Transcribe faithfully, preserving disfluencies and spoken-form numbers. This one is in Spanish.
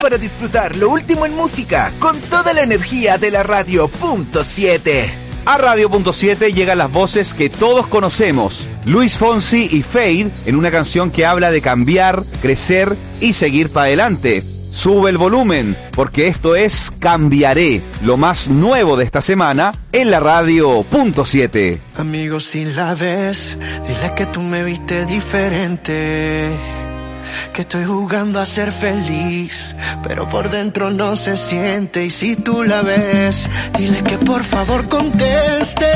para disfrutar lo último en música con toda la energía de la Radio Punto siete. A Radio Punto siete llegan las voces que todos conocemos. Luis Fonsi y Fade en una canción que habla de cambiar, crecer y seguir para adelante. Sube el volumen, porque esto es Cambiaré, lo más nuevo de esta semana en la Radio Punto siete. Amigo, si la ves, dile que tú me viste diferente, que estoy jugando a ser feliz, pero por dentro no se siente. Y si tú la ves, dile que por favor conteste,